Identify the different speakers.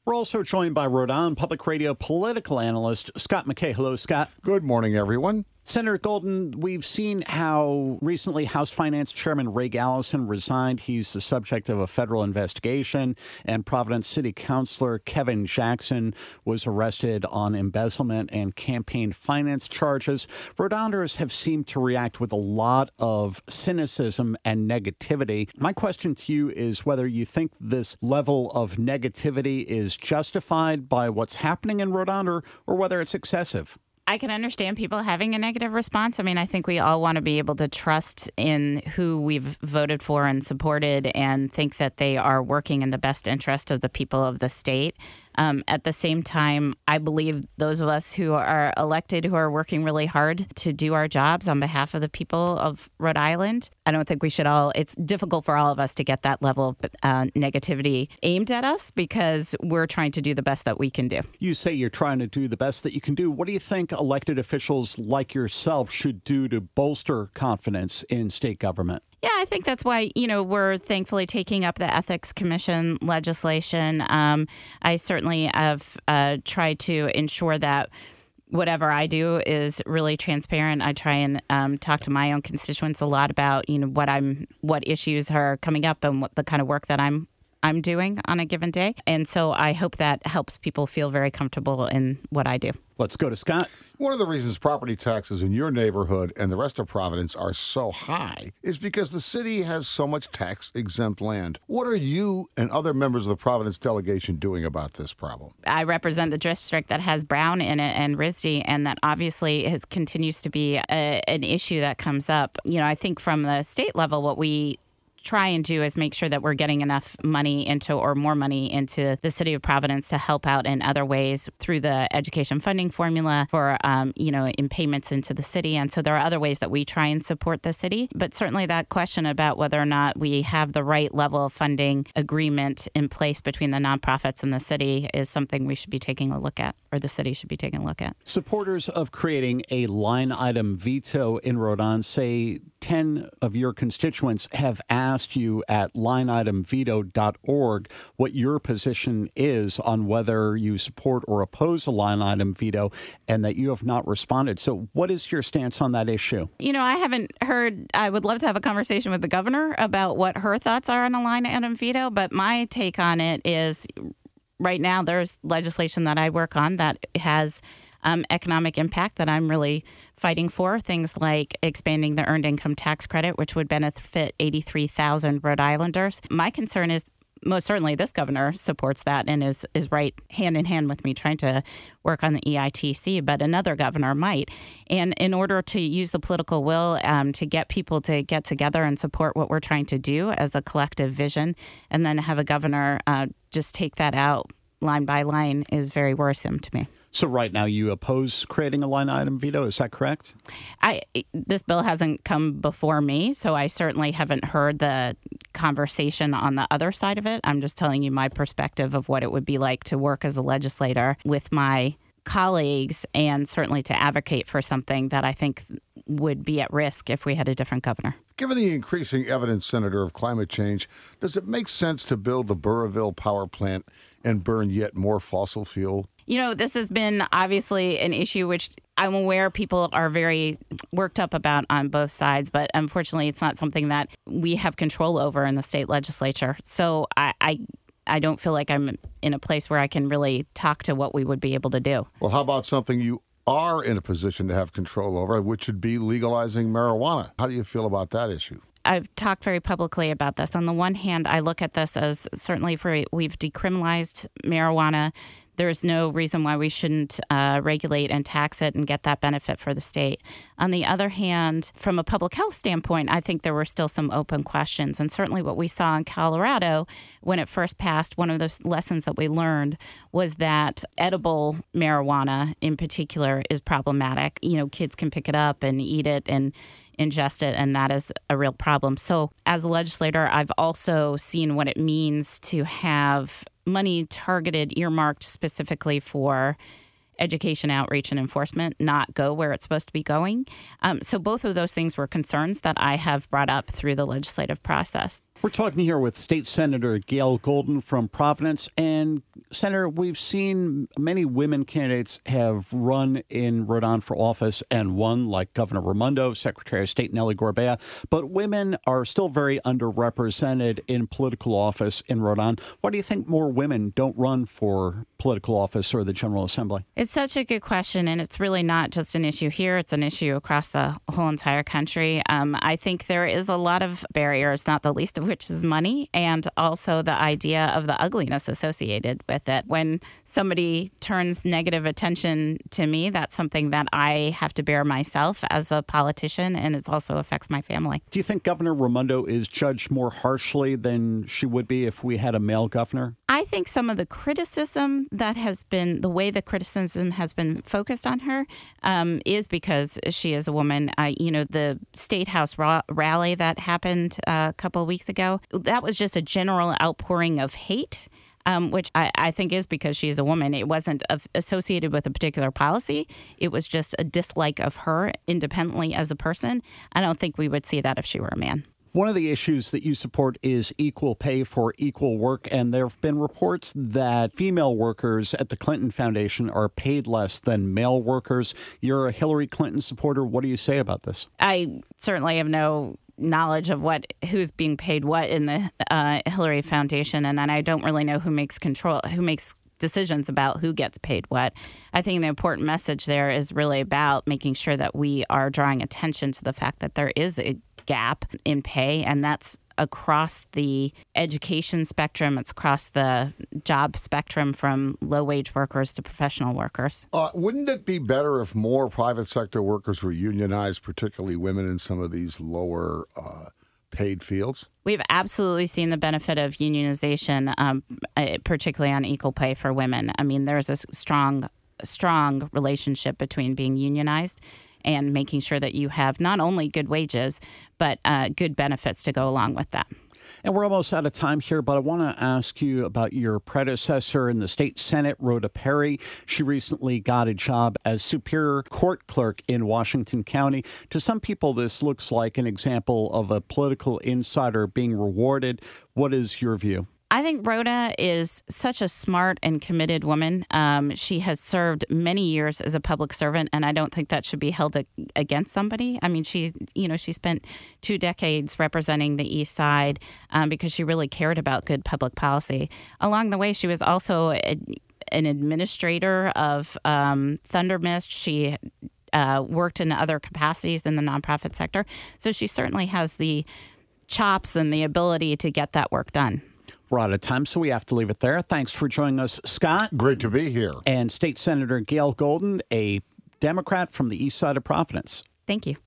Speaker 1: We're also joined by Rhode Island Public Radio political analyst Scott McKay. Hello, Scott.
Speaker 2: Good morning, everyone.
Speaker 1: Senator Golden, we've seen how recently House Finance Chairman Ray Allison resigned. He's the subject of a federal investigation, and Providence City Councilor Kevin Jackson was arrested on embezzlement and campaign finance charges. Rhode Islanders have seemed to react with a lot of cynicism and negativity. My question to you is whether you think this level of negativity is justified by what's happening in Rhode Island or whether it's excessive.
Speaker 3: I can understand people having a negative response. I mean, I think we all want to be able to trust in who we've voted for and supported and think that they are working in the best interest of the people of the state. At the same time, I believe those of us who are elected, who are working really hard to do our jobs on behalf of the people of Rhode Island, I don't think we should all, it's difficult for all of us to get that level of negativity aimed at us because we're trying to do the best that we can do.
Speaker 1: You say you're trying to do the best that you can do. What do you think elected officials like yourself should do to bolster confidence in state government?
Speaker 3: Yeah, I think that's why, we're thankfully taking up the Ethics Commission legislation. I certainly have tried to ensure that whatever I do is really transparent. I try and talk to my own constituents a lot about, what issues are coming up and what the kind of work that I'm doing on a given day. And so I hope that helps people feel very comfortable in what I do.
Speaker 1: Let's go to Scott.
Speaker 2: One of the reasons property taxes in your neighborhood and the rest of Providence are so high is because the city has so much tax-exempt land. What are you and other members of the Providence delegation doing about this problem?
Speaker 3: I represent the district that has Brown in it and RISD, and that obviously continues to be an issue that comes up. I think from the state level, what we try and do is make sure that we're getting enough money into or more money into the city of Providence to help out in other ways through the education funding formula for, in payments into the city. And so there are other ways that we try and support the city. But certainly that question about whether or not we have the right level of funding agreement in place between the nonprofits and the city is something we should be taking a look at, or the city should be taking a look at.
Speaker 1: Supporters of creating a line item veto in Rhode Island say 10 of your constituents have asked you at lineitemveto.org what your position is on whether you support or oppose a line item veto, and that you have not responded. So what is your stance on that issue?
Speaker 3: I haven't heard. I would love to have a conversation with the governor about what her thoughts are on a line item veto, but my take on it is right now there's legislation that I work on that has economic impact that I'm really fighting for. Things like expanding the earned income tax credit, which would benefit 83,000 Rhode Islanders. My concern is most certainly this governor supports that and is right hand in hand with me trying to work on the EITC, but another governor might. And in order to use the political will to get people to get together and support what we're trying to do as a collective vision, and then have a governor just take that out line by line is very worrisome to me.
Speaker 1: So right now you oppose creating a line item veto, is that correct?
Speaker 3: This bill hasn't come before me, so I certainly haven't heard the conversation on the other side of it. I'm just telling you my perspective of what it would be like to work as a legislator with my colleagues and certainly to advocate for something that I think would be at risk if we had a different governor.
Speaker 2: Given the increasing evidence, Senator, of climate change, does it make sense to build the Burrillville power plant and burn yet more fossil fuel?
Speaker 3: This has been obviously an issue which I'm aware people are very worked up about on both sides, but unfortunately it's not something that we have control over in the state legislature. So I don't feel like I'm in a place where I can really talk to what we would be able to do.
Speaker 2: Well, how about something you are in a position to have control over, which would be legalizing marijuana? How do you feel about that issue?
Speaker 3: I've talked very publicly about this. On the one hand, I look at this as certainly we've decriminalized marijuana. There's no reason why we shouldn't regulate and tax it and get that benefit for the state. On the other hand, from a public health standpoint, I think there were still some open questions. And certainly what we saw in Colorado when it first passed, one of the lessons that we learned was that edible marijuana in particular is problematic. Kids can pick it up and eat it and ingest it, and that is a real problem. So as a legislator, I've also seen what it means to have money targeted, earmarked specifically for education, outreach, and enforcement not go where it's supposed to be going. So both of those things were concerns that I have brought up through the legislative process.
Speaker 1: We're talking here with State Senator Gail Golden from Providence. And, Senator, we've seen many women candidates have run in Rhode Island for office and won, like Governor Raimondo, Secretary of State Nellie Gorbea. But women are still very underrepresented in political office in Rhode Island. Why do you think more women don't run for political office or the General Assembly?
Speaker 3: It's such a good question, and it's really not just an issue here. It's an issue across the whole entire country. I think there is a lot of barriers, not the least of which is money, and also the idea of the ugliness associated with it. When somebody turns negative attention to me, that's something that I have to bear myself as a politician, and it also affects my family.
Speaker 1: Do you think Governor Raimondo is judged more harshly than she would be if we had a male governor?
Speaker 3: I think some of the criticism that has been, the way the criticism has been focused on her is because she is a woman. The State House rally that happened a couple of weeks ago, that was just a general outpouring of hate. Which I think is because she is a woman. It wasn't associated with a particular policy. It was just a dislike of her independently as a person. I don't think we would see that if she were a man.
Speaker 1: One of the issues that you support is equal pay for equal work, and there have been reports that female workers at the Clinton Foundation are paid less than male workers. You're a Hillary Clinton supporter. What do you say about this?
Speaker 3: I certainly have no knowledge of who's being paid what in the Hillary Foundation, and I don't really know who makes decisions about who gets paid what. I think the important message there is really about making sure that we are drawing attention to the fact that there is a gap in pay, and that's across the education spectrum. It's across the job spectrum from low-wage workers to professional workers.
Speaker 2: Wouldn't it be better if more private sector workers were unionized, particularly women in some of these lower paid fields?
Speaker 3: We've absolutely seen the benefit of unionization, particularly on equal pay for women. I mean, there's a strong relationship between being unionized and making sure that you have not only good wages, but good benefits to go along with that.
Speaker 1: And we're almost out of time here, but I want to ask you about your predecessor in the state Senate, Rhoda Perry. She recently got a job as Superior Court Clerk in Washington County. To some people, this looks like an example of a political insider being rewarded. What is your view?
Speaker 3: I think Rhoda is such a smart and committed woman. She has served many years as a public servant, and I don't think that should be held against somebody. I mean, she spent 2 decades representing the East Side because she really cared about good public policy. Along the way, she was also an administrator of Thunder Mist. She worked in other capacities in the nonprofit sector. So she certainly has the chops and the ability to get that work done.
Speaker 1: We're out of time, so we have to leave it there. Thanks for joining us, Scott.
Speaker 2: Great to be here.
Speaker 1: And State Senator Gail Golden, a Democrat from the east side of Providence.
Speaker 3: Thank you.